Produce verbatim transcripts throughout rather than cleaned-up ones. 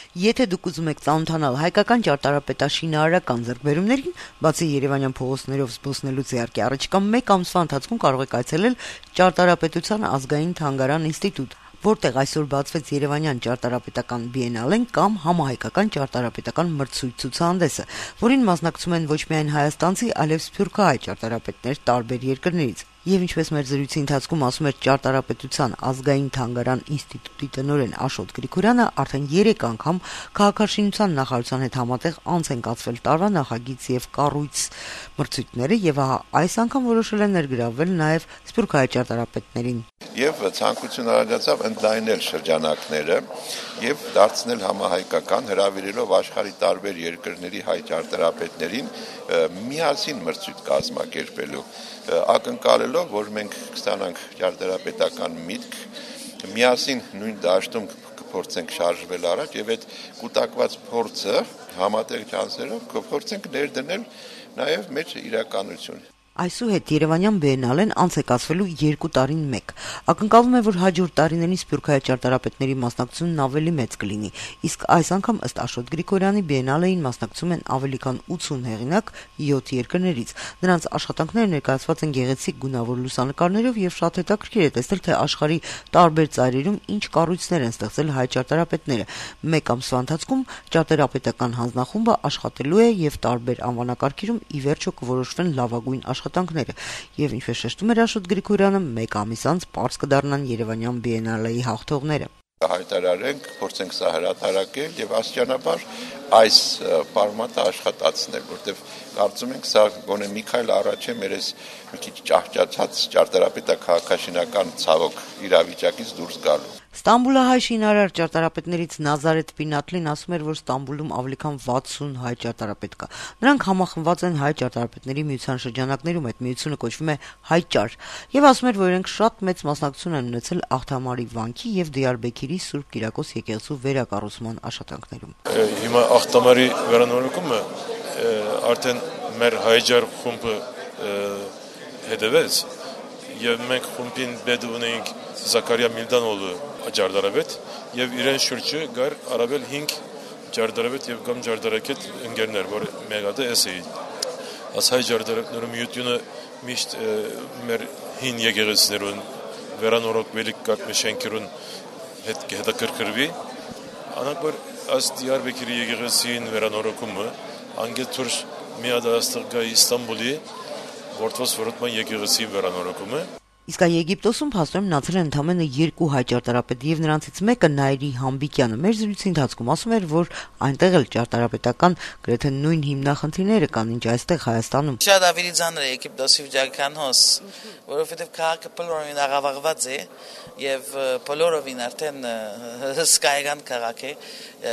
Եթե դուք ուզում եք ծանոթանալ հայկական ճարտարապետաշինարարական ձեռքբերումներին, բացի երևանյան փողոցներով զբոսնելուց իհարկե առաջիկա մեկ ամսվա ընթացքում կարող եք այցելել Ճարտարապետության ազգային թանգարան ինստիտուտ, որտեղ այսօր բացվեց Երևանյան ճարտարապետական բիենալեն կամ համահայկական ճարտարապետական մրցույթ-ցուցահանդեսը, որին մասնակցում են ոչ միայն հայաստանցի, այլև սփյուռքահայ ճարտարապետներ տարբեր երկրներից։ Եվ ինչպես մեր զրույցի ընթացքում ասում էր Ճարտարապետության ազգային թանգարան ինստիտուտի տնօրեն Աշոտ Գրիգորյանը, արդեն երեք անգամ քաղաքաշինության նախարարության հետ համատեղ անց են կացվել տարվա նախագիծ եւ կառույց մրցույթները, եւ ահա այս անգամ որոշել են ներգրավվել նաեւ սփյուռքահայ ճարտարապետներին։ Եվ ցանկություն առաջացավ ընդլայնել շրջանակները եւ դարձնել համահայկական, հրավիրելով աշխարհի տարբեր երկրների հայ ճարտարապետներին միասին մրցույթ կազմակերպելու, ակնկալելով, որ մենք կստանանք ճարտարապետական միտք, միասին նույն դաշտում կփորձենք շարժվել առաջ եւ այդ կուտակված փորձը համատեղ չանցերով կփորձենք ներդնել նաեւ մեր իրականություն։ Այսուհետ Երևանյան բիենալեն անց է կացվելու երկու տարին մեկ։ Ակնկալվում է, որ հաջորդ տարիներին սփյուռքահայ ճարտարապետների մասնակցությունն ավելի մեծ կլինի, իսկ այս անգամ ըստ Աշոտ Գրիգորյանի բիենալեին մասնակցում են ավելի քան ութսուն հեղինակ յոթ երկրներից։ Նրանց աշխատանքները ներկայացված են գեղեցիկ գունավոր լուսանկարներով եւ շատ հետաքրքիր է տեսնել, թե աշխարհի տարբեր ծայրերում ինչ կառույցներ են ստեղծել հայ ճարտարապետները։ Մեկ ամսվա ընթացքում ճարտարապետական հանձնախումբը աշխատելու է եւ տարբեր անվանակարգերում ի վերջո կորոշվեն լավագույն աշխատանքները, եւ ինչպես շեշտում էր Աշոտ Գրիգորյանը, մեկ ամիս անց պարզ կդառնան Երևանյան բիենալեի հաղթողները։ Հայտարարենք, փորձենք սա հրատարակել եւ աստիճանաբար այս ֆորմատը աշխատացնել, որտեվ կարծում ենք սա գոնե մի քայլ առաջ է մեր այս մի քիչ ճահճացած ճարտարապետական ցավոք իրավիճակից դուրս գալու։ Ստամբուլահայ շինարար ճարտարապետներից Նազարեթ Պինատլին ասում էր, որ Ստամբուլում ավելի քան վաթսուն հայ ճարտարապետ կա։ Նրանք համախմբված են հայ ճարտարապետների միության շրջանակներում, այդ միությունը կոչվում է Հայճար, եւ ասում էր, որ իրենք շատ մեծ մասնակցություն են ունեցել Աղթամարի վանքի եւ Դիարբեքիրի Սուրբ Կիրակոս եկեղեցու վերակառուցման աշխատանքներում։ Հիմա Աղթամարի վերանորոգումը արդեն մեր Հայճար խումբը հետևեց եւ մենք խումբին բեդ ունեինք Զաքարիա Միլդանովը ճարտարապետ եւ իրեն շուրջը գար արաբել հինգ ճարտարապետ եւ կամ ճարտարակետ ընկերներ, որ մեկը էս է։ Ասայ ճարտարապետների միությունը միշտ մեր հին եկեղեցիներուն վերանորոգվելի կարգ շենքերուն հետ հետաքրքրվի։ Անակոր աս Դիարբեքիրի եկեղեցին վերանորոգումը անգեթուր միադաստղա Իստանբուլի որտոս որոտման եկեղեցի վերանորոգումը։ Իսկ այ Եգիպտոսում փաստորեն մնացել են ընդամենը երկու հայ ճարտարապետ եւ նրանցից մեկը Նայիրի Համբիկյանը մեր զրույցի ընթացքում ասում էր, որ այնտեղ էլ ճարտարապետական գրեթե նույն հիմնախնդիրները կան, ինչ այստեղ Հայաստանում։ Շատ ավելի ծանր է Եգիպտոսի վիճական հոս, որովհետեւ քաղաքը բոլորովին աղավաղված է եւ բոլորովին արդեն հսկայական քաղաք է,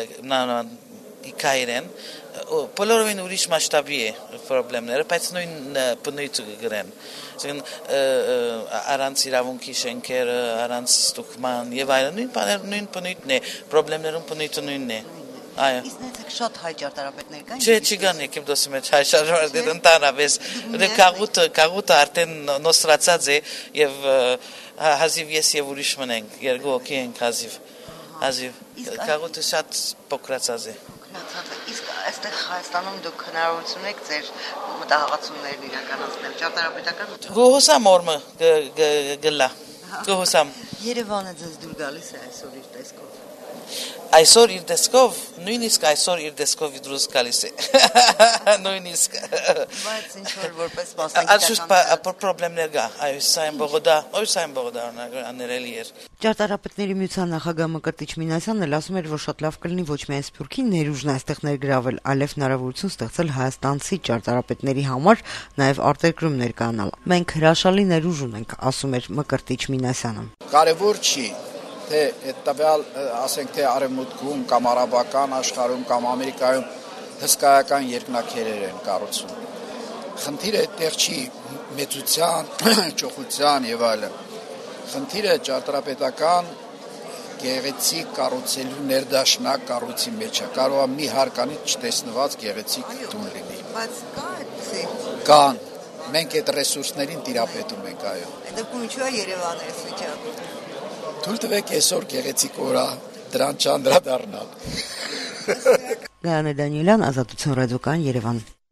Կայրեն, բոլորովին ուրիշ մասշտաբի է խնդիրները, բայց նույն բնույթը գրեն։ Այսինքն առանց իրավունքի շենքերը, առանց ստուգման եւ այլն նույն բաները նույն բնույթն է, խնդիրներում բնույթը նույնն է։ Այո։ Իսկ նայեք շատ հայ ճարտարապետներ կան։ Չէ, չկան Եգիպտոսի մեջ հայ ճարտարապետներ ընդհանրապես։ Կաղուտը, կաղուտը արդեն նոսրացած է եւ հազիվ ես եւ ուրիշ մնենք, երկու հոգի ենք հազիվ։ Հազիվ։ Կաղուտը շատ փոքրացած է։ Իսկ այստեղ Հայաստանում դուք հնարավորություն եք ձեր մտահղացումներն իրականացնել ճարտարապետական։ Գոհոսամ օրը գլա։ Գոհոսամ։ Երևանը ձեզ դուր գալիս է այսօր իր տեսքով։ Այսօր իր տեսքով, նույնիսկ այսօր իր տեսքով դուրս գալիս է։ Նույնիսկ։ Բայց ինչ որ որպես մասնագիտական խնդիրներ կա, այո, սա են բողոդա, այո, սա են բողոդա աներելի էր։ Ճարտարապետների միության նախագահ Մկրտիչ Մինասյանն էլ ասում էր, որ շատ լավ կլինի ոչ միայն սփյուռքի ներուժն այստեղ ներգրավել, այլև հնարավորություն ստեղծել հայաստանցի ճարտարապետների համար նաև արտերկրում ներկայանալ։ Մենք հրաշալի ներուժ ունենք, ասում էր Մկրտիչ Մինասյանը։ Կարևոր չի թե այդ տվյալ, ասենք թե արևմուտքում կամ արաբական աշխարհում կամ Ամերիկայում հսկայական երկնաքերեր են կառուցում։ Խնդիրը այդտեղ չի մեծության, ճոխության եւ այլն։ Խնդիրը ճարտարապետական գեղեցիկ կառուցելու ներդաշնակ կառույցի մեջ է։ Կարող է մի հարկանից չտեսնված գեղեցիկ տուն լինի։ Բայց կա այդպեսի։ Կան։ Մենք այդ ռեսուրսներին տիրապետում ենք, այո։ Այդ դեպքում ինչու է Երևանը այս վիճակում։ Թույլ տվեք այսօր գեղեցիկ օր է դրան չանդրադառնալ։ Գայանե Դանիելյան, Ազատություն ռադիոկայան, Երևան։